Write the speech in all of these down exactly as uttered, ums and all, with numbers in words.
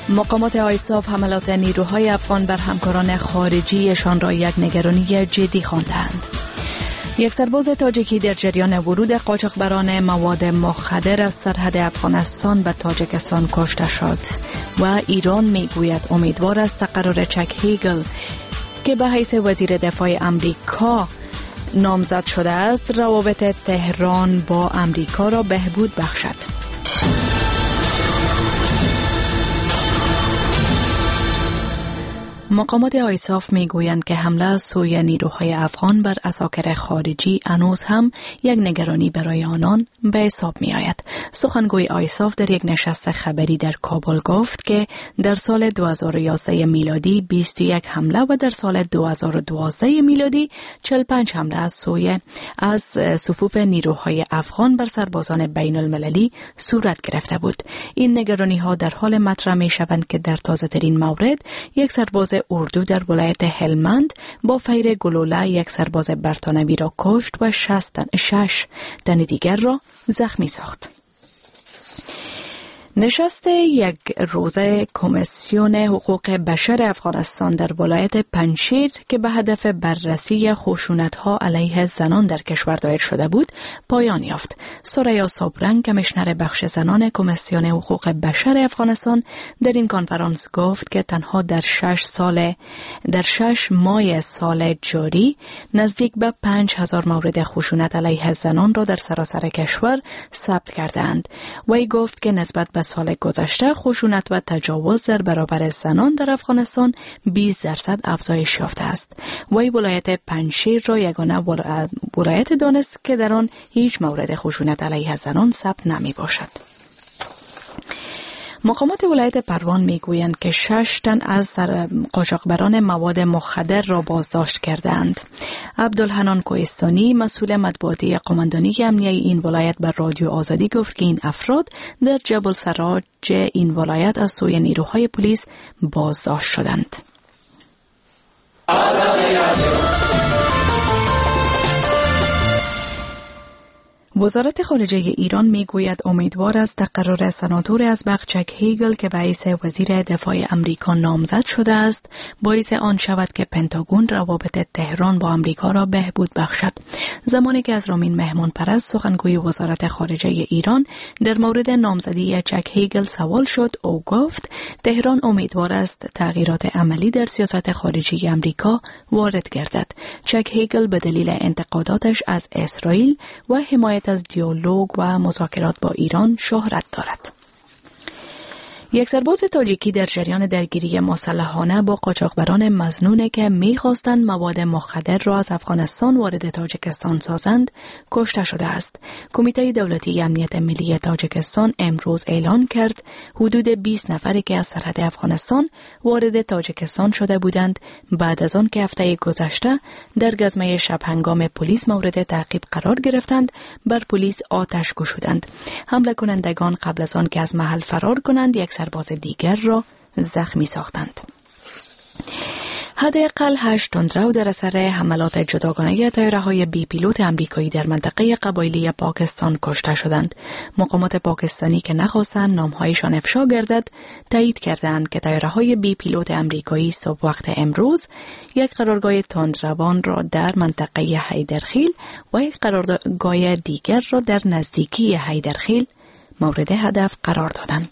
مقامات آیساف حملات نیروهای افغان بر همکاران خارجیشان را یک نگرانی جدی خواندند. یک سرباز تاجیکی در جریان ورود قاچاقبران مواد مخدر از سرحد افغانستان به تاجیکستان کشته شد و ایران میگوید امیدوار است تقرر چک هیگل که به حیث وزیر دفاع امریکا نامزد شده است روابط تهران با امریکا را بهبود بخشد. مقامات آیساف میگویند که حمله از سوی نیروهای افغان بر اساکر خارجی هنوز هم یک نگرانی برای آنان به حساب می آید. سخنگوی آیساف در یک نشست خبری در کابل گفت که در سال دو هزار و یازده میلادی بیست و یک حمله و در سال دو هزار و دوازده میلادی چهل و پنج حمله از سوی از صفوف نیروهای افغان بر سربازان بین المللی صورت گرفته بود. این نگرانی ها در حال مطرح می شوند که در تازه ترین مورد یک سرباز اردو در ولایت هلمند با فیر گلوله یک سرباز برتانوی را کشت و شش تن دیگر را زخمی ساخت. نشست یک روزه کمیسیون حقوق بشر افغانستان در ولایت پنجشیر که به هدف بررسی خشونت‌ها علیه زنان در کشور دایر شده بود پایان یافت. سریا صبرنگ کمیشنر بخش زنان کمیسیون حقوق بشر افغانستان در این کنفرانس گفت که تنها در شش سال در شش ماه سال جاری نزدیک به پنج هزار مورد خشونت علیه زنان را در سراسر کشور ثبت کردند. وی گفت که نسبت به سال گذشته خشونت و تجاوز در برابر زنان در افغانستان بیست درصد افزایش یافته است. وی ولایت پنجشیر را یگانه ولایت دانست که در آن هیچ مورد خشونت علیه زنان ثبت نمی باشد. مقامات ولایت پروان میگویند که شش تن از قاچاقبران مواد مخدر را بازداشت کردند. عبدالحنان کوهستانی مسئول مطبوعاتی قماندانی امنیه این ولایت بر رادیو آزادی گفت که این افراد در جبل سراج این ولایت از سوی نیروهای پلیس بازداشت شدند. وزارت خارجه ایران میگوید امیدوار است تقرر سناتور ازبق چک هیگل که به حیث وزیر دفاع امریکا نامزد شده است باعث آن شود که پنتاگون روابط تهران با امریکا را بهبود بخشد. زمانی که از رامین مهمان پرست سخنگوی وزارت خارجه ایران در مورد نامزدی چک هیگل سوال شد، او گفت تهران امیدوار است تغییرات عملی در سیاست خارجی امریکا وارد گردد. چک هیگل به دلیل انتقاداتش از اسرائیل و حمایت از دیالوگ و مذاکرات با ایران شهرت دارد. یک سرباز تاجیکی در جریان درگیری مسلحانه با قاچاقبران مظنون که می‌خواستند مواد مخدر را از افغانستان وارد تاجیکستان سازند کشته شده است. کمیته دولتی امنیت ملی تاجیکستان امروز اعلان کرد حدود بیست نفری که از سرحد افغانستان وارد تاجیکستان شده بودند بعد از آن که هفته گذشته در گزمه شب هنگام پلیس مورد تعقیب قرار گرفتند بر پلیس آتش گشودند. حمله کنندگان قبل از آن که از محل فرار کنند یک سرباز دیگر را زخمی ساختند. حداقل هشت تندرو در اثر حملات جداگانه طیاره‌های بی پیلوت آمریکایی در منطقه قبایلی پاکستان کشته شدند. مقامات پاکستانی که نخواستند نامهایشان افشا گردد تایید کردند که طیاره‌های بی پیلوت آمریکایی صبح وقت امروز یک قرارگاه تندروان را در منطقه حیدرخیل و یک قرارگاه دیگر را در نزدیکی حیدرخیل مورد هدف قرار دادند.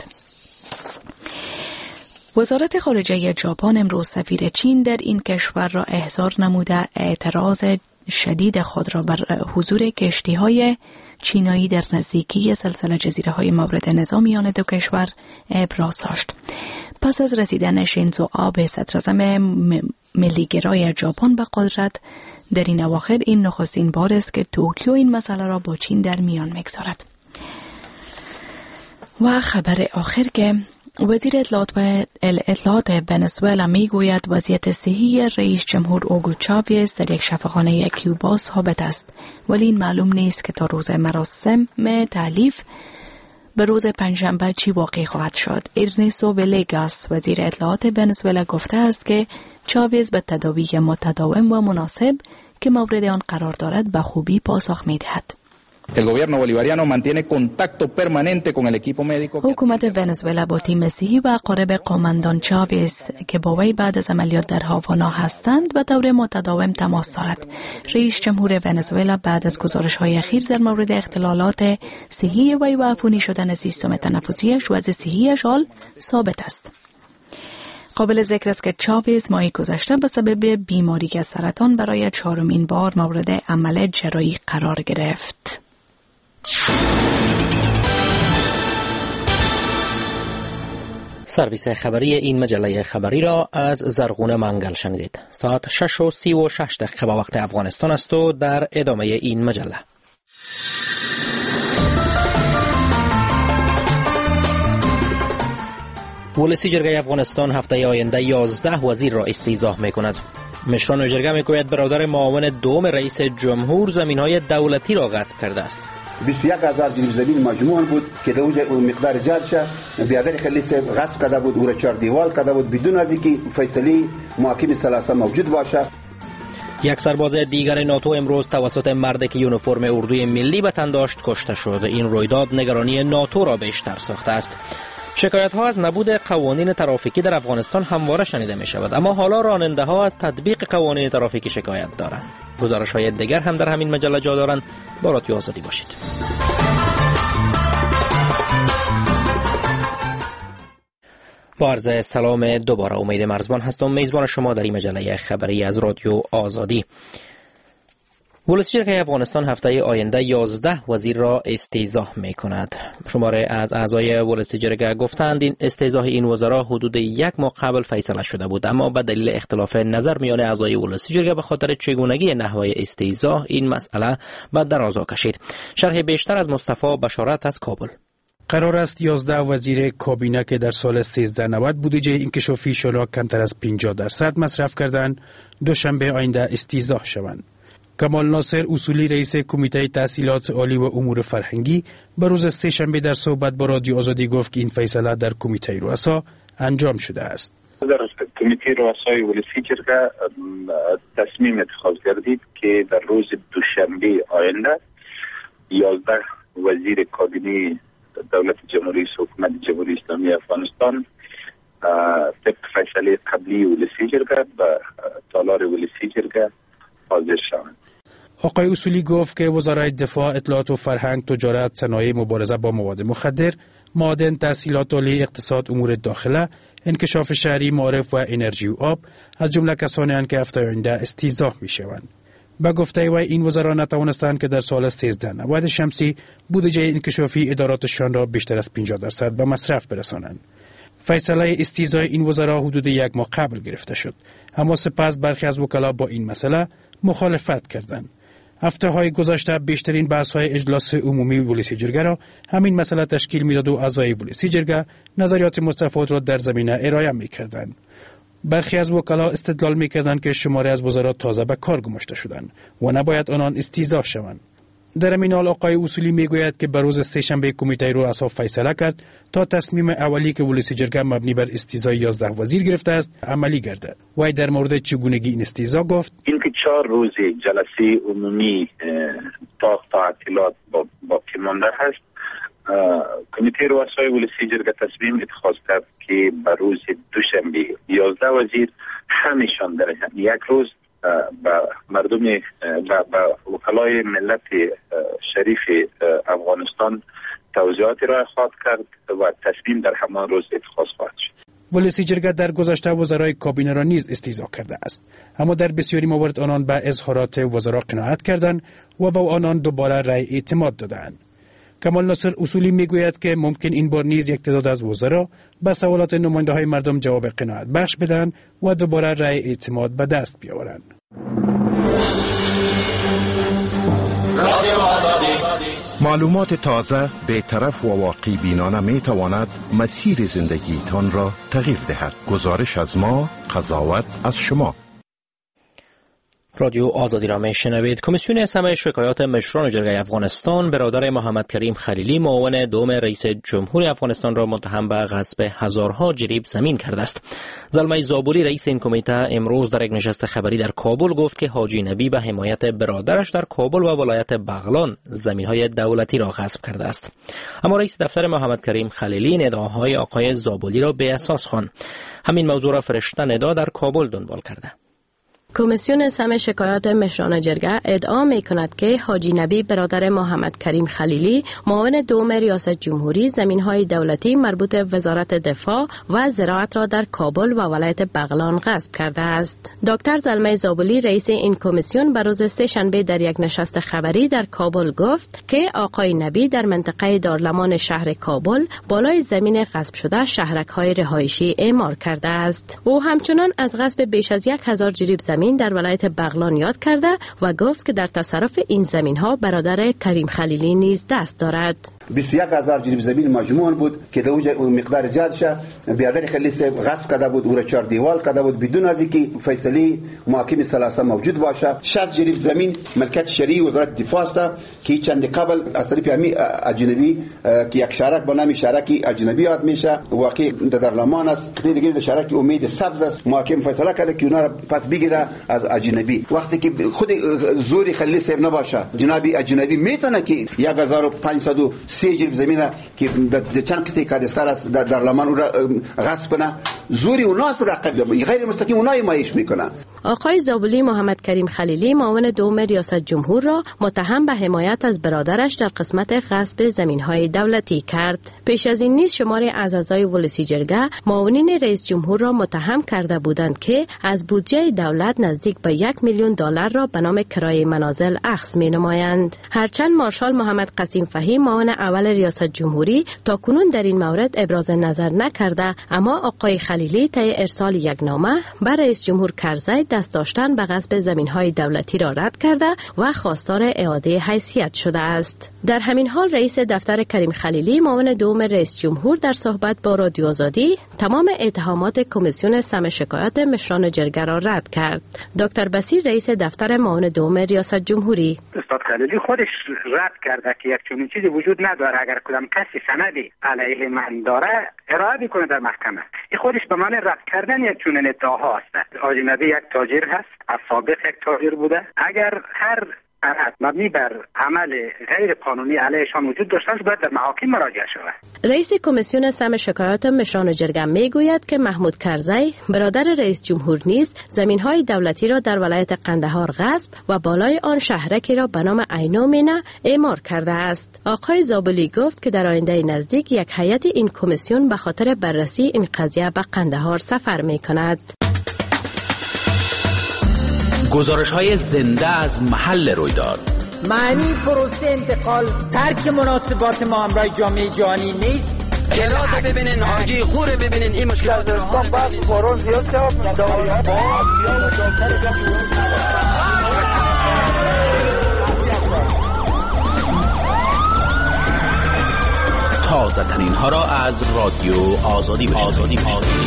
وزارت خارجه ژاپن امروز سفیر چین در این کشور را احضار نموده اعتراض شدید خود را بر حضور کشتی‌های چینایی در نزدیکی سلسله جزیره‌های مورد نظامی آن دو کشور ابراز داشت. پس از رسیدن شینزو آبه صدراعظم ملیگرای ژاپن به قدرت در این اواخر این نخستین بار است که توکیو این مسئله را با چین در میان می‌گذارد. و خبر آخر که وزیر اطلاعات و اطلاعات ونزوئلا میگوید وضعیت صحی رئیس جمهور اوگو چاویز در یک شفاخانه کیوبا ثابت است، ولی این معلوم نیست که تا روز مراسم تحلیف به روز پنجشنبه چی واقع خواهد شد. ارنستو ویلگاس وزیر اطلاعات ونزوئلا گفته است که چاویز به تداوی متداوم و مناسب که مورد آن قرار دارد به خوبی پاسخ می‌دهد. El gobierno bolivariano mantiene contacto permanente con el equipo médico. حکومت ونزوئلا با تیم صحی و قارب قوماندان چاویز که با وی بعد از عملیات در هاوانا هستند و دور متداوم تماس دارد. رئیس جمهور ونزوئلا بعد از گزارش‌های اخیر در مورد اختلالات صحی وی و عفونی شدن سیستم تنفسیش وضع صحیش حال ثابت است. قابل ذکر است که چاویز ماه گذشته به سبب بیماری سرطان برای چهارمین بار مورد عمل جراحی قرار گرفت. سرویس خبری این مجله خبری را از زرغون منگل شنیدید. ساعت شش و سی و شش دقیقه به وقت افغانستان است و در ادامه این مجله. ولسی جرگه افغانستان هفته آینده یازده وزیر را استیضاح می کند. مشران جرگه می گوید برادر معاون دوم رئیس جمهور زمینهای دولتی را غصب کرده است. بیست و یک هزار جریب زمین مجموع بود که در اون مقدار زیاد شد. بیادر خلیص غصب کرده بود، او را چهار دیوال کرده بود بدون از اینکه فیصله محاکم ثلاثه موجود باشد. یک سرباز دیگر ناتو امروز توسط مردی که یونیفرم اردوی ملی به تن داشت کشته شد. این رویداد نگرانی ناتو را بیشتر ساخته است. شکایت ها از نبود قوانین ترافیکی در افغانستان همواره شنیده می شود، اما حالا راننده ها از تطبیق قوانین ترافیکی شکایت دارند. گزارش های دیگر هم در همین مجله جا دارند. با رادیو آزادی باشید. با عرض سلام دوباره امید مرزبان هستم، میزبان شما در این مجله خبری از رادیو آزادی. ولسی جرگه افغانستان هفته آینده یازده وزیر را استیضاح می کند. شماره از اعضای ولسی جرگه گفتند این استیضاح این وزرا حدود یک ماه قبل فیصله شده بود، اما به دلیل اختلاف نظر میان اعضای ولسی جرگه به خاطر چگونگی نحوه استیضاح این مسئله به درازا کشید. شرح بیشتر از مصطفی بشارت از کابل. قرار است یازده وزیر کابینه که در سال سیزده نود بودجه انکشافیشان را کمتر از پنجاه درصد مصرف کردند دوشنبه آینده استیضاح شوند. کمال ناصر اصولی رئیس کمیته تحصیلات عالی و امور فرهنگی به روز سه‌شنبه در صحبت با رادیو آزادی گفت که این فیصله در کمیته رؤسا انجام شده است. در کمیته رؤسای ولسی جرگه تصمیم اتخاذ گردید که در روز دوشنبه آینده یازده وزیر کابینه دولت جمهوری حکومت جمهوری اسلامی افغانستان طبق فیصله قبلی ولسی جرگه به تالار ولسی جرگه حاضر شوند. آقای اصولی گفت که وزرای دفاع، اطلاعات و فرهنگ، تجارت، صنایع، مبارزه با مواد مخدر، معادن، تحصیلات عالی، اقتصاد، امور داخله، انکشاف شهری، معارف و انرژی و آب از جمله کسانی اند که هفته آینده استیضاح می شوند. با گفته وی این وزرا نتوانستند که در سال سیزده نود شمسی بودجه انکشافی اداراتشان را بیشتر از پنجاه درصد به مصرف برسانند. فیصله استیضاح این وزرا حدود یک ماه قبل گرفته شد، اما سپس برخی از وکلا با این مسئله مخالفت کردند. هفته های گذشته بیشترین بحث های اجلاس عمومی ولسی جرگه را همین مسئله تشکیل میداد و اعضای ولسی جرگه نظریات مستفاد را در زمینه ارائه میکردند. برخی از وکلا استدلال میکردند که شماری از وزرا تازه به کار گماشته شدند و نباید آنان استیضاح شوند. در این حال آقای اصولی میگوید که به روز سه‌شنبه کمیته رؤسا فیصله کرد تا تصمیم اولی که ولسی جرگه مبنی بر استیضاح یازده وزیر گرفته است عملی گردد. وی در مورد چگونگی این استیضاح گفت اینکه چهار روز جلسه عمومی تا تعطیلات با باقی مانده هست، کمیته رؤسای ولسی جرگه تصمیم اتخاذ کرد که به روز دوشنبه یازده وزیر همشان در یک روز با مردم با وکلای ملت شریف افغانستان توضیحات را خواهد کرد و تصمیم در همان روز اتخاذ خواهد شد. ولسی جرگه در گذشته وزرای کابینه را نیز استیضاح کرده است، اما در بسیاری موارد آنان به اظهارات وزرا قناعت کردند و با آنان دوباره رأی اعتماد دادند. کمال ناصر اصولی میگوید که ممکن این بار نیز یک تعداد از وزرا به سوالات نماینده های مردم جواب قناعت بخش بدن و دوباره رأی اعتماد به دست بیاورند. معلومات تازه، بی‌طرف و واقعی بینانه می تواند مسیر زندگی تان را تغییر دهد. گزارش از ما، قضاوت از شما. رادیو آزادی را میشنوید. کمیسیون سمع شکایات مشران جرگه افغانستان برادر محمد کریم خلیلی معاون دوم رئیس جمهور افغانستان را متهم به غصب هزارها جریب زمین کرده است. زلمه زابولی رئیس این کمیته امروز در یک نشست خبری در کابل گفت که حاجی نبی به حمایت برادرش در کابل و ولایت بغلان زمین‌های دولتی را غصب کرده است. اما رئیس دفتر محمد کریم خلیلی این ادعاهای آقای زابولی را بی اساس خواند. همین موضوع را فرشته ندا در کابل دنبال کرده. کمیسیون سمع شکایات مشران جرگه ادعا می کند که حاجی نبی برادر محمد کریم خلیلی معاون دوم ریاست جمهوری زمین‌های دولتی مربوط به وزارت دفاع و زراعت را در کابل و ولایت بغلان غصب کرده است. دکتر زلمه زابولی رئیس این کمیسیون بر روز سه شنبه در یک نشست خبری در کابل گفت که آقای نبی در منطقه دارلمان شهر کابل بالای زمین غصب شده شهرک‌های رهایشی اعمار کرده است. او همچنان از غصب بیش از یک هزار جریب زمین در ولایت بغلان یاد کرده و گفت که در تصرف این زمین ها برادر کریم خلیلی نیز دست دارد. بیست و یک هزار جریب زمین مجموع بود که در اون مقدار زیاد شه برادر خلیلی صاحب غصب کرده بود، او را چهار دیوال کرده بود بدون از اینکه فیصله محاکم ثلاثه موجود باشه. شصت جریب زمین ملکیت شرعی وزارت دفاع است که چند قبل از طرف امی اجنبی که یک شهرک به نام شهرک اجنبی یاد میشه واقع در دارلمان است. دیگه در شهرک امید سبز است. محاکم فیصله کرده که اونا را پس بگیره از اجنبی. وقتی که خود زوری خلیلی صاحب نباشه جنابی اجنبی میتونه که یک هزار و پانصد و سی جریب زمینه که در چند قطعه کادستر است در دارلمان او را غصب کنه، زوری اوناست رقیب غیر مستقیم اونای مایش میکنه. آقای زابولی محمد کریم خلیلی معاون دوم ریاست جمهور را متهم به حمایت از برادرش در قسمت غصب زمین‌های دولتی کرد. پیش از این نیز شماری از اعضای ولسی جرگه معاونین رئیس جمهور را متهم کرده بودند که از بودجه دولت نزدیک به یک میلیون دلار را به نام کرایه منازل اخذ می‌نمایند. هرچند مارشال محمد قاسم فهیم معاون اول ریاست جمهوری تاکنون در این مورد ابراز نظر نکرده، اما آقای خلیلی طی ارسال یک نامه بر رئیس جمهور کرزی دست داشتن به غصب زمین‌های دولتی را رد کرده و خواستار اعاده حیثیت شده است. در همین حال رئیس دفتر کریم خلیلی معاون دوم رئیس جمهور در صحبت با رادیو آزادی تمام اتهامات کمیسیون سمع شکایات مشران جرگه را رد کرد. دکتر بصیر رئیس دفتر معاون دوم ریاست جمهوری: استاد خلیلی خودش رد کرده که یک چنین چیزی وجود نداره. اگر کدام کسی سندی علیه من داره ارائه بکنه در محکمه. این خودش به معنی رد کردن یک چنین ادعاها است. حاجی نبی یک تاجر هست، از سابق یک تاجر بوده. اگر هر مبنی بر عمل غیر قانونی علیهشان وجود داشته باید در محاکم مراجعه شود. رئیس کمیسیون سمع شکایات مشران جرگه میگوید که محمود کرزی برادر رئیس جمهور نیز زمین‌های دولتی را در ولایت قندهار غصب و بالای آن شهرکی را به نام عینومینه اعمار کرده است. آقای زابولی گفت که در آینده نزدیک یک هیئت این کمیسیون به خاطر بررسی این قضیه به قندهار سفر می‌کند. گزارش‌های زنده از محل رویداد. معنی پروسه انتقال ترک مناسبات ما همراه جامعه جهانی نیست. اطلاعات ببینین، حاجی خوره ببینین، این مشکلات رو بعد فوران زیاد شد. تازه ترین ها را از رادیو آزادی آزادی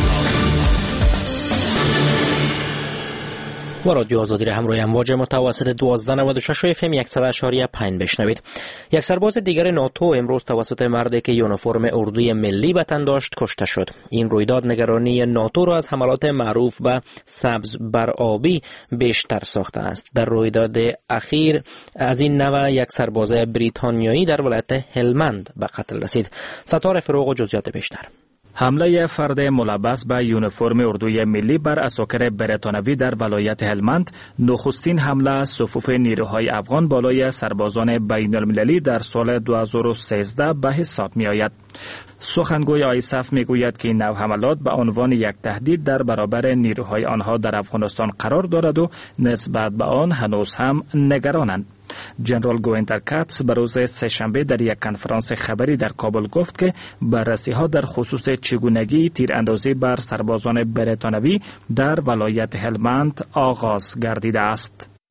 و رادیو آزادی را هم روی امواج متوسط دوازده نود و شش اف ام صد و اشاری پنج بشنوید. یک سرباز دیگر ناتو امروز توسط مردی که یونیفرم اردوی ملی به تن داشت کشته شد. این رویداد نگرانی ناتو را از حملات معروف به سبز بر آبی بیشتر ساخته است. در رویداد اخیر از این نوع یک سرباز بریتانیایی در ولایت هلمند به قتل رسید. ستاره فروغ و جزئیات بیشتر. حمله فرد ملبس به یونیفرم اردوی ملی بر اساکر بریتانوی در ولایت هلمند نخستین حمله از صفوف نیروهای افغان بالای سربازان بین المللی در سال دو هزار و سیزده به حساب می آید. سخنگوی آیسف می گوید که این نوع حملات به عنوان یک تهدید در برابر نیروهای آنها در افغانستان قرار دارد و نسبت به آن هنوز هم نگرانند. جنرال گوینتر کاتس به روز سه‌شنبه در یک کنفرانس خبری در کابل گفت که بررسی‌ها در خصوص چگونگی تیراندازی بر سربازان بریتانوی در ولایت هلمند آغاز گردیده است.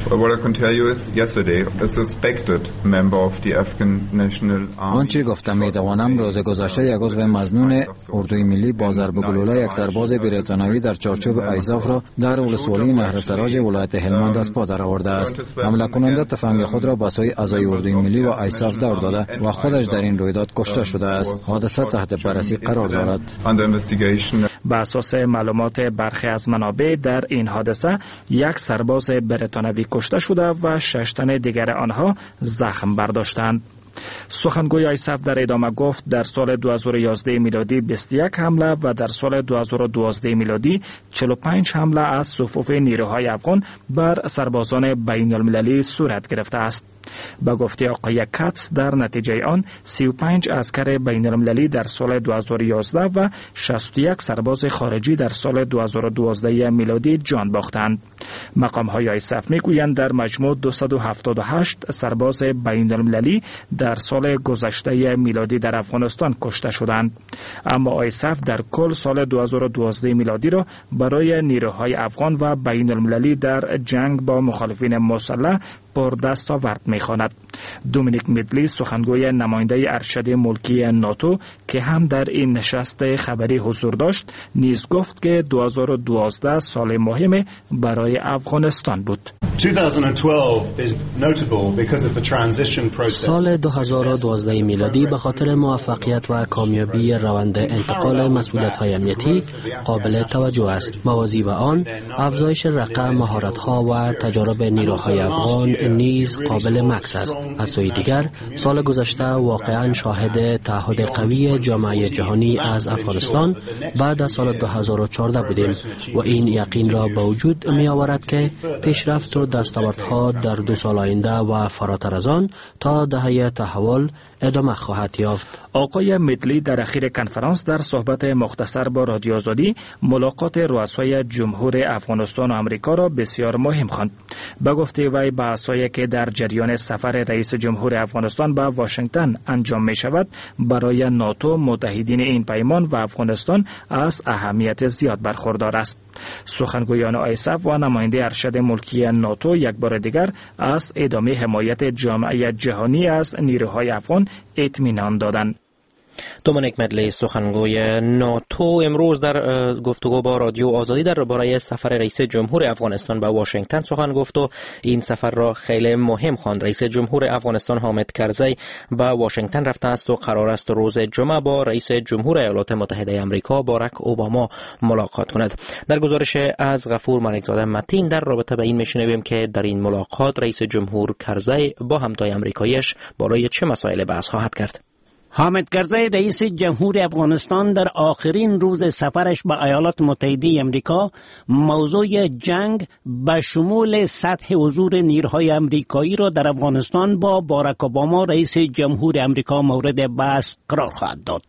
آنچه گفتم میتوانم روز گذشته یک عضو مظنون اردوی ملی با ضرب گلوله یک سرباز بریتانیایی در چارچوب آیساف را در ولسوالی نهر سراج ولایت هلمند از پا درآورده است. حمله کننده تفنگ خود را به سوی اعضای اردوی ملی و آیساف دور داده و خودش در این رویداد کشته شده است. حادثه تحت بررسی قرار دارد. بر اساس معلومات برخی از منابع در این حادثه یک سرباز بریتانیایی کشته شده و شش تن دیگر آنها زخم برداشتند. سخنگوی آیساف در ادامه گفت در سال دو هزار و یازده میلادی بیست و یک حمله و در سال دو هزار و دوازده میلادی چهل و پنج حمله از صفوف نیروهای افغان بر سربازان بین المللی صورت گرفته است. با گفته آقای کاتس در نتیجه آن سی و پنج عسکر بین المللی در سال دو هزار و یازده و شصت و یک سرباز خارجی در سال دو هزار و دوازده میلادی جان باختند. مقام های آیساف میگویند در مجموع دویست و هفتاد و هشت سرباز بین المللی در سال گذشته میلادی در افغانستان کشته شدند. اما آیساف در کل سال دو هزار و دوازده میلادی را برای نیروهای افغان و بین المللی در جنگ با مخالفین مسلح پر دستاورد می‌خواند. دومینیک میدلی سخنگوی نماینده ارشد ملکی ناتو که هم در این نشست خبری حضور داشت نیز گفت که دو هزار و دوازده سال مهم برای افغانستان بود. سال دو هزار و دوازده میلادی به خاطر موفقیت و کامیابی روند انتقال مسئولیت‌های امنیتی قابل توجه است. موازی به آن افزایش رقم مهارت‌ها و تجارب نیروهای افغان نیز قابل مکس است. از سوی دیگر سال گذشته واقعا شاهد تعهد قوی جامعه جهانی از افغانستان بعد از سال دو هزار و چهارده بودیم و این یقین را به وجود می آورد که پیشرفت و دستاوردها در دو سال آینده و فراتر از آن تا دهه تحول ادامه خواهد یافت. آقای میدلی در اخیر کنفرانس در صحبت مختصر با رادیو آزادی ملاقات رؤسای جمهور افغانستان و آمریکا را بسیار مهم خواند. به گفته وی بحث‌هایی که در جریان سفر رئیس جمهور افغانستان به واشنگتن انجام می شود برای ناتو متحدین این پیمان و افغانستان از اهمیت زیاد برخوردار است. سخنگویان آیساف و نماینده ارشد ملکی ناتو یک بار دیگر از ادامه حمایت جامعه جهانی از نیروهای افغان اطمینان دادند. دومینیک میدلی سخنگوی ناتو امروز در گفتگو با رادیو آزادی درباره سفر رئیس جمهور افغانستان به واشنگتن سخن گفت و این سفر را خیلی مهم خواند. رئیس جمهور افغانستان حامد کرزی به واشنگتن رفته است و قرار است روز جمعه با رئیس جمهور ایالات متحده آمریکا باراک اوباما ملاقات کند. در گزارش از غفور ملکزاده متین در رابطه به این میشنویم که در این ملاقات رئیس جمهور کرزی با همتای آمریکاییش بالای چه مسائل بحث خواهد کرد. حامد کرزی رئیس جمهور افغانستان در آخرین روز سفرش به ایالات متحده آمریکا موضوع جنگ به شمول سطح حضور نیروهای آمریکایی را در افغانستان با باراک اوباما رئیس جمهور آمریکا مورد بحث قرار خواهد داد.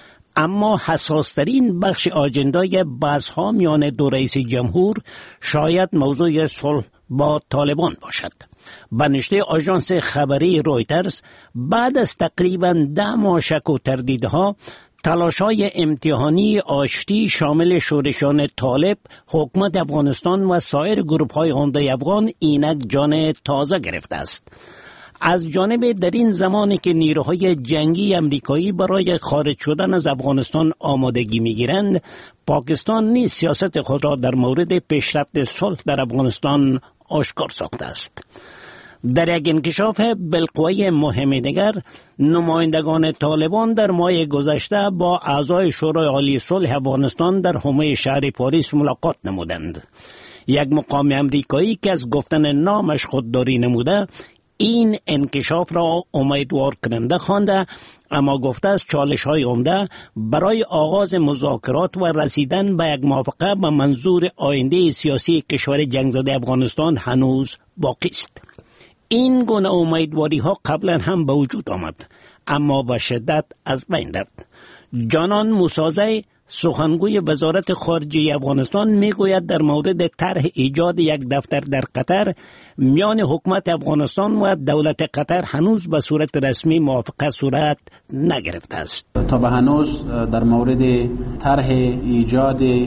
اما حساسترین بخش آجندای بحث‌ها میان دو رئیس جمهور شاید موضوع صلح با طالبان باشد. به نشته آژانس خبری رویترز بعد از تقریباً ده ماه شک و تردیدها تلاش‌های امتحانی آشتی شامل شورشان طالب، حکومت افغانستان و سایر گروه‌های عمده افغان اینک جان تازه گرفته است. از جانب در این زمانی که نیروهای جنگی امریکایی برای خارج شدن از افغانستان آمادگی می‌گیرند، پاکستان نیز سیاست خود را در مورد پیشرفت صلح در افغانستان آشکار ساخته است. در یک انکشاف بالقوه مهم دیگر، نمایندگان طالبان در ماه گذشته با اعضای شورای عالی صلح افغانستان در حومه شهر پاریس ملاقات نمودند. یک مقام امریکایی که از گفتن نامش خودداری نموده این انکشاف را امیدوار کننده خوانده، اما گفته است چالش‌های عمده برای آغاز مذاکرات و رسیدن به یک موافقه به منظور آینده سیاسی کشور جنگ زده افغانستان هنوز باقی است. این گونه امیدواری ها قبلا هم به وجود آمد اما به شدت از بین رفت. جانان موسازی سخنگوی وزارت خارجه افغانستان میگوید در مورد طرح ایجاد یک دفتر در قطر میان حکومت افغانستان و دولت قطر هنوز به صورت رسمی موافقه صورت نگرفته است. تا به هنوز در مورد طرح ایجاد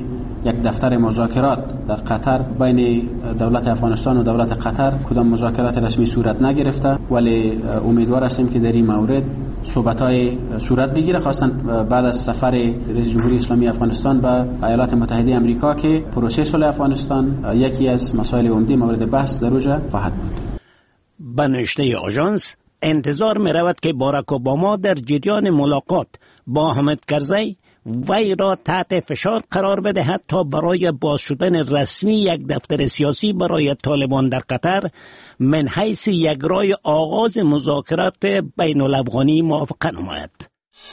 یک دفتر مذاکرات در قطر بین دولت افغانستان و دولت قطر کدام مذاکرات رسمی صورت نگرفته، ولی امیدوار هستیم که در این مورد صحبت‌های صورت بگیره، خاصا بعد از سفر رئیس جمهوری اسلامی افغانستان به ایالات متحده آمریکا که پروسه صلح افغانستان یکی از مسائل عمده مورد بحث در اوجا خواهد بود. به نوشته آژانس انتظار می رود که باراک اوباما در جریان ملاقات با حامد کرزی وی را تحت فشار قرار بدهد تا برای باز شدن رسمی یک دفتر سیاسی برای طالبان در قطر من حیث یک رای آغاز مذاکرات بین الافغانی موافقه نماید.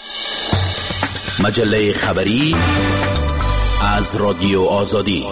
مجله خبری از رادیو آزادی.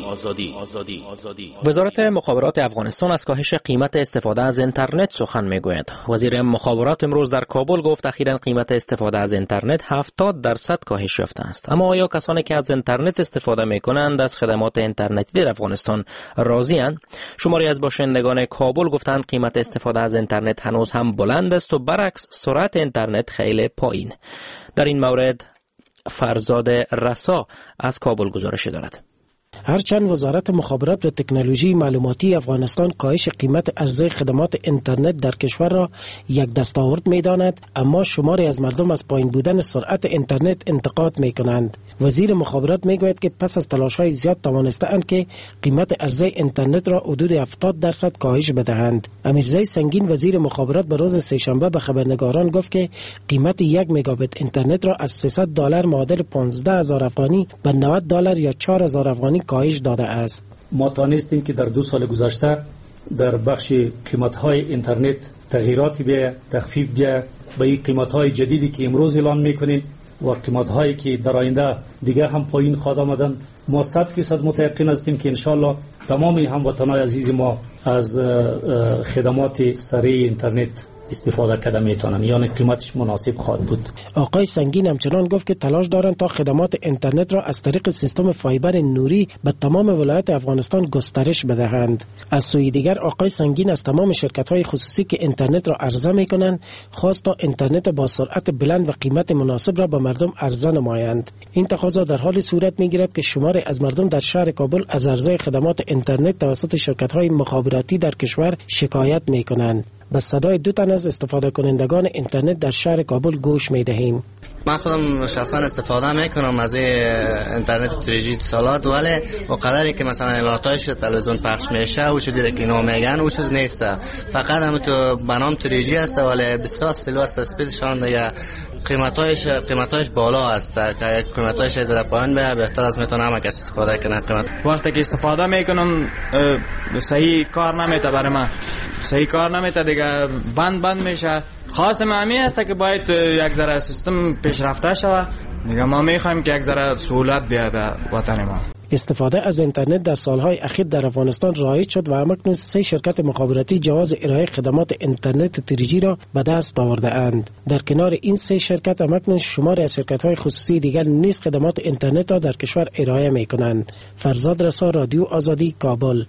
وزارت مخابرات افغانستان از کاهش قیمت استفاده از اینترنت سخن میگوید. وزیر مخابرات امروز در کابل گفت اخیراً قیمت استفاده از اینترنت هفتاد درصد کاهش یافته است. اما آیا کسانی که از اینترنت استفاده میکنند از خدمات اینترنتی در افغانستان راضی‌اند؟ شماری از باشندگان کابل گفتند قیمت استفاده از اینترنت هنوز هم بلند است و برعکس سرعت اینترنت خیلی پایین. در این مورد فرزاد رسا از کابل گزارش دارد. هرچند وزارت مخابرات و تکنولوژی معلوماتی افغانستان کاهش قیمت عرضه خدمات اینترنت در کشور را یک دستاورد می‌داند، اما شماری از مردم از پایین بودن سرعت اینترنت انتقاد می‌کنند. وزیر مخابرات می‌گوید که پس از تلاش‌های زیاد توانسته‌اند که قیمت عرضه اینترنت را حدود هفتاد درصد کاهش بدهند. امیرزای سنگین وزیر مخابرات به روز سه‌شنبه به خبرنگاران گفت که قیمت یک مگابیت اینترنت را از سیصد دلار معادل پانزده هزار افغانی به نود دلار یا چهار هزار افغانی کاهش داده است. ما توانستیم که در دو سال گذشته در بخش قیمت‌های اینترنت تغییراتی بیاید، تخفیف بیاید به این قیمت‌های جدیدی که امروز اعلان می‌کنیم و قیمت‌هایی که در آینده دیگر هم پایین خواهد آمدن. ما صد فیصد متيقن هستیم که انشالله تمام هموطنان عزیز ما از خدمات سریع اینترنت استفاده کرده میتونن، یعنی قیمتش مناسب خواهد بود. آقای سنگین همچنان گفت که تلاش دارند تا خدمات اینترنت را از طریق سیستم فایبر نوری به تمام ولایات افغانستان گسترش بدهند. از سوی دیگر آقای سنگین از تمام شرکت‌های خصوصی که اینترنت را عرضه میکنند خواست تا اینترنت با سرعت بلند و قیمت مناسب را به مردم عرضه نمایند. این تقاضا در حال صورت میگیرد که شماری از مردم در شهر کابل از عرضه خدمات اینترنت توسط شرکت‌های مخابراتی در کشور شکایت میکنند. به صدای دو تن از استفاده کنندگان اینترنت در شهر کابل گوش می دهیم. من خودم شخصا استفاده میکنم از اینترنت تری جی سالات، ولی و قدری که مثلا اعلاناتش تلویزیون پخش میشه و چیزی که اینا میگن و چیز نیست، فقط هم تو بنام تری جی است، ولی بسیار سلو است، اسپیدشان دیگه قیمتایش قیمتایش بالا است که قیمتایش از پایین به بهتر از میتونه هم کسی استفاده کنه. قیمت وقتی که استفاده میکنم صحیح کار نمیته، برای من صحیح کار نمیته دیگه، بند بند میشه. خواست ما همی است که باید یک ذره سیستم پیشرفته شود دیگه. ما میخوایم که یک ذره سهولت بیاد وطن ما. استفاده از اینترنت در سالهای اخیر در افغانستان رایج شد و همکنون سه شرکت مخابراتی جواز ارائه خدمات اینترنت تری جی را به دست آورده اند. در کنار این سه شرکت همکنون شماری از شرکت‌های خصوصی دیگر نیز خدمات اینترنت را در کشور ارائه می‌کنند. فرزاد رسا، رادیو آزادی، کابل.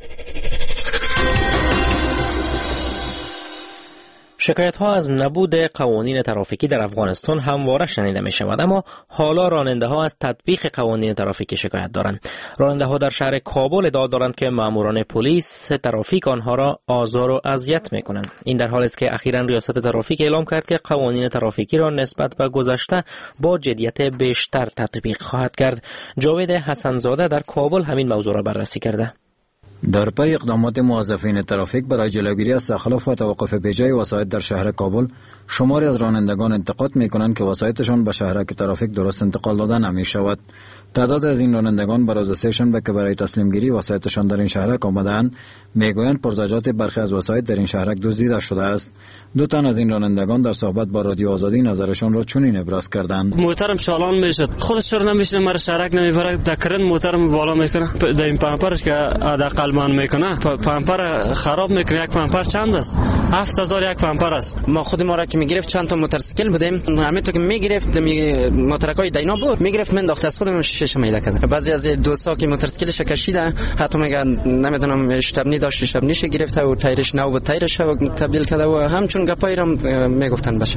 شکایت ها از نبود قوانین ترافیکی در افغانستان همواره شنیده می شود، اما حالا راننده ها از تطبیق قوانین ترافیکی شکایت دارند. راننده ها در شهر کابل ادعا دارند که ماموران پلیس ترافیک آنها را آزار و اذیت می کنند. این در حالی است که اخیراً ریاست ترافیک اعلام کرد که قوانین ترافیکی را نسبت به گذشته با جدیت بیشتر تطبیق خواهد کرد. جاوید حسنزاده در کابل همین موضوع را بررسی کرده. در پی اقدامات موظفین ترافیک برای جلوگیری از تخلف و توقف بیجای وسایط در شهر کابل، شماری از رانندگان انتقاد می‌کنند که وسایطشان به شهرک ترافیک درست انتقال داده نمی‌شود. تعداد از این رانندگان بر روز سه‌شنبه که برای تسلیم گیری وسایطشان در این شهرک آمدند، میگویند پرزجات برخی از وسایط در این شهرک دزدیده شده است. دو تن از این رانندگان در صحبت با رادیو آزادی نظرشان را چنین ابراز کردند. محترم چالان میشد، خودش چرا نمیشینه مرا شهرک نمیبره، دکرن محترم بالا میکنه، در این پامپرش که حداقل من میکنه، پامپر خراب میکنه. یک پامپر چند است؟ هفت هزار یک پامپر است. ما خود ما را که میگرفت چند تا موتورسیکل بودیم، همینطور که میگرفت موتورکای دینا بود، میگرفت من داخت از خودم شش میله کرد. بعضی از دوستا که موتورسیکلش کشیده، حتی میگن نمیدونم اشتبنی داشت، اشتبنیش گرفته و تایرش نو بود، تایرش تبدیل کرده و همچون گپای را میگفتن بشه.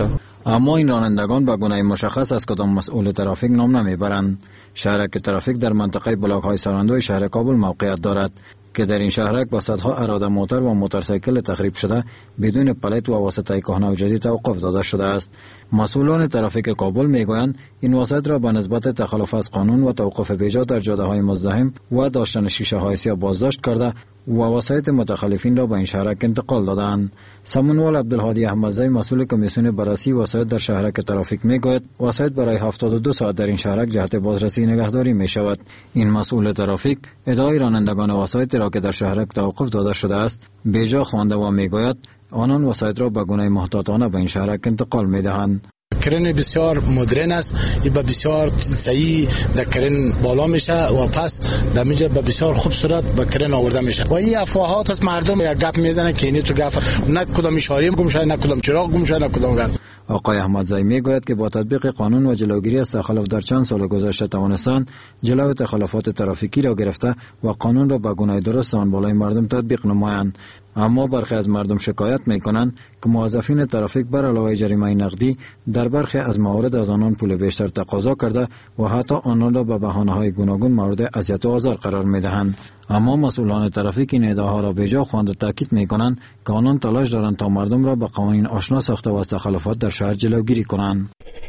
اما این رانندگان به گونه مشخص از کدام مسئول ترافیک نام نمیبرند. شهرک ترافیک در منطقه بلاک های ساراندوی شهر کابل موقعیت دارد که در این شهرک با صدها اراده موتور و موتورسیکل تخریب شده بدون پلیت و واسطه کهنه و جدید توقف داده شده است. مسئولان ترافیک کابل میگویند این واسط را به نسبت تخلف از قانون و توقف بیجا در جاده های مزدحم و داشتن شیشه های سیاه بازداشت کرده و وسایط متخلفین را به این شهرک انتقال دادند. سمنوال عبدالهادی احمدزی مسئول کمیسیون بررسی وسایط در شهرک ترافیک میگوید وسایط برای هفتاد و دو ساعت در این شهرک جهت بازرسی نگهداری می شود. این مسئول ترافیک ادعای رانندگان وسایط را که در شهرک توقف داده شده است بیجا خوانده و میگوید آنان وسایط را به گونه محتاطانه به این شهرک انتقال میدهند. کرن بسیار مدرن است، این بسیار صحیح در کرن بالا میشه و پس در میجا به بسیار خوب صورت به کرن آورده میشه و این افواهات از مردم یک گپ میزنه که اینی تو گپ نه کدام اشاره گم شده نه کدام چراغ گم شده نه کدام گپ. آقای احمدزی میگوید که با تطبیق قانون و جلوگیری از تخلف در چند سال گذشته توانستند جلو تخلفات ترافیکی را گرفته و قانون را به گونه درست آن بالای مردم تطبیق نمایند. اما برخی از مردم شکایت میکنند که موظفین ترافیک بر علاوه جریمه نقدی در برخی از موارد از آنان پول بیشتر تقاضا کرده و حتی آنان را به بهانه‌های گوناگون مورد اذیت و آزار قرار میدهند. اما مسئولان ترافیک این ادعاها را بیجا خوانده تاکید میکنند که آنان تلاش دارند تا مردم را به قوانین آشنا ساخته و از تخلفات در شهر جلوگیری کنند.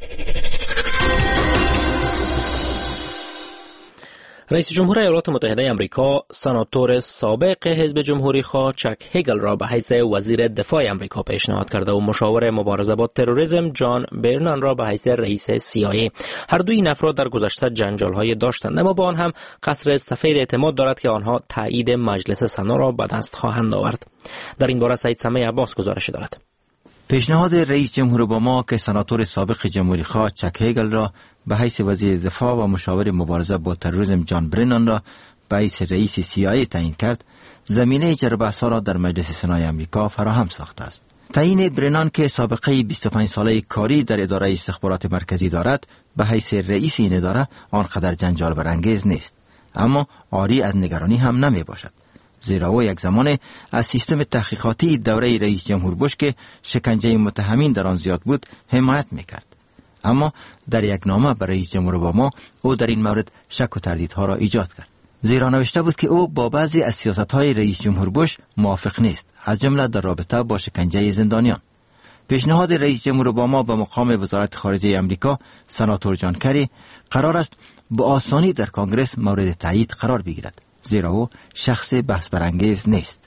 رئیس جمهور ایالات متحده آمریکا سناتور سابق حزب جمهوری خواه چک هگل را به حیث وزیر دفاع آمریکا پیشنهاد کرده و مشاور مبارزه با تروریسم جان برنان را به حیث رئیس سی آی ای. هر دوی این افراد در گذشته جنجال‌های داشتند، اما با آن هم قصر سفید اعتماد دارد که آنها تایید مجلس سنا را به دست خواهند آورد. در این باره سعید سمیع عباس گزارش دارد. پیشنهاد رئیس جمهور اوباما که سناتور سابق جمهوری خواه چک هگل را به حیث وزیر دفاع و مشاور مبارزه با تروریسم جان برنان را به حیث رئیس سی آی ای تعیین کرد، زمینه جر بحث‌ها را در مجلس سنای آمریکا فراهم ساخته است. تعیین برنان که سابقه بیست و پنج ساله کاری در اداره استخبارات مرکزی دارد به حیث رئیس این اداره آنقدر جنجال برانگیز نیست، اما عاری از نگرانی هم نمی باشد، زیرا او یک زمان از سیستم تحقیقاتی دوره رئیس جمهور بوش که شکنجه متهمین در آن زیاد بود حمایت میکرد. اما در یک نامه برای رئیس جمهور اوباما او در این مورد شک و تردیدها را ایجاد کرد، زیرا نوشته بود که او با بعضی از سیاست‌های رئیس جمهور بوش موافق نیست، از جمله در رابطه با شکنجه زندانیان. پیشنهاد رئیس جمهور اوباما به مقام وزارت خارجه آمریکا سناتور جان کری قرار است به آسانی در کنگره مورد تایید قرار بگیرد، زیرا او شخص بحث برانگیز نیست.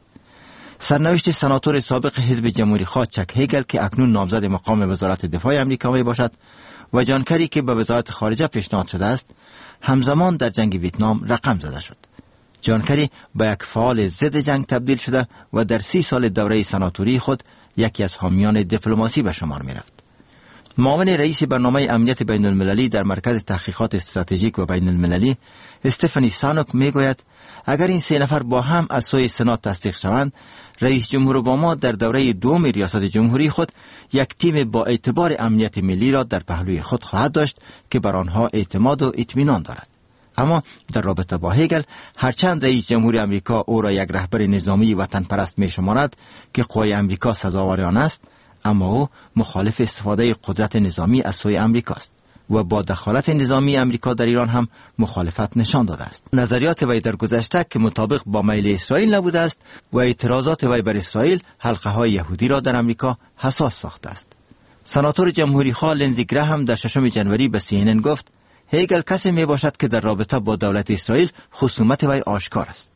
سرنوشت سناتور سابق حزب جمهوری خواه چک هگل که اکنون نامزد مقام وزارت دفاع آمریکا می باشد و جان کری که به وزارت خارجه پیشنهاد شده است، همزمان در جنگ ویتنام رقم زده شد. جان کری به یک فعال ضد جنگ تبدیل شده و در سی سال دوره سناتوری خود یکی از حامیان دیپلماسی به شمار می رفت. معاون رئیس برنامه امنیت بین المللی در مرکز تحقیقات استراتژیک و بین المللی استفانی سانوک می گوید اگر این سه نفر با هم از سوی سنا تصدیق شوند، رئیس جمهور اوباما در دوره دوم ریاست جمهوری خود یک تیم با اعتبار امنیت ملی را در پهلوی خود خواهد داشت که بر آنها اعتماد و اطمینان دارد. اما در رابطه با هگل، هرچند رئیس جمهور آمریکا او را یک رهبر نظامی وطن پرست می شمارد که قوای آمریکا سزاوار آن است، اما او مخالف استفاده قدرت نظامی از سوی آمریکا است و با دخالت نظامی آمریکا در ایران هم مخالفت نشان داده است. نظریات وی در گذشته که مطابق با میل اسرائیل نبوده است و اعتراضات وی بر اسرائیل حلقه های یهودی را در آمریکا حساس ساخته است. سناتور جمهوری خواه لینزی گراهام در ششم جنوری به سی ان ان گفت هگل کسی می باشد که در رابطه با دولت اسرائیل خصومت وی آشکار است.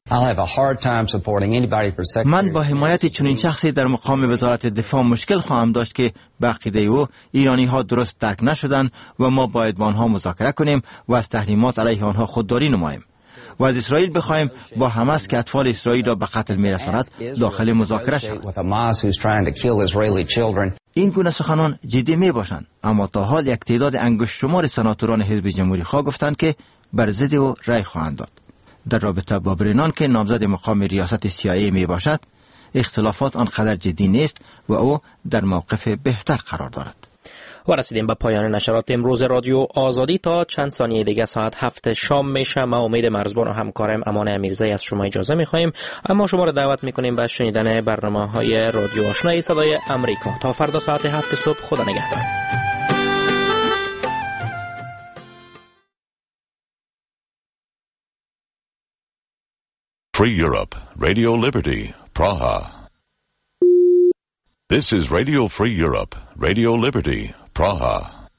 من با حمایت چنین شخصی در مقام وزارت دفاع مشکل خواهم داشت که به عقیده او ایرانی ها درست درک نشدند و ما باید با آنها مذاکره کنیم و از تحریمات علیه آنها خودداری نماییم و از اسرائیل بخواهیم با حماس که اطفال اسرائیل را به قتل میرساند داخل مذاکره شود. این گونه سخنان جدی می باشند، اما تا حال یک تعداد انگشت شمار سناتوران حزب جمهوری خواه گفتند که بر ضد او رأی خواهند داد. در رابطه با برنان که نامزد مقام ریاست سی آی ای می باشد، اختلافات آنقدر جدی نیست و او در موقف بهتر قرار دارد. و رسیدیم به پایان نشرات امروز رادیو آزادی. تا چند ثانیه دیگه ساعت هفت شام میشه. ما امید مرزبان و همکارم امان امیرزی از شما اجازه میخواهیم، اما شما را دعوت میکنیم به شنیدن برنامه های رادیو آشنای صدای امریکا. تا فردا ساعت هفت صبح، خدا نگهدار. Free Europe, Radio Liberty, Praha. This is Radio Free Europe, Radio Liberty, Praha.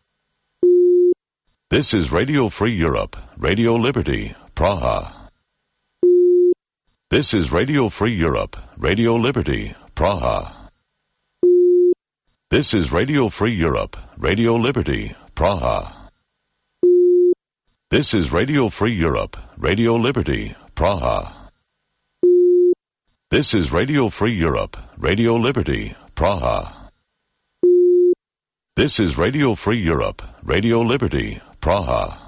This is Radio Free Europe, Radio Liberty, Praha. This is Radio Free Europe, Radio Liberty, Praha. This is Radio Free Europe, Radio Liberty, Praha. This is Radio Free Europe, Radio Liberty, Praha. This is Radio Free Europe, Radio Liberty, Praha. This is Radio Free Europe, Radio Liberty, Praha.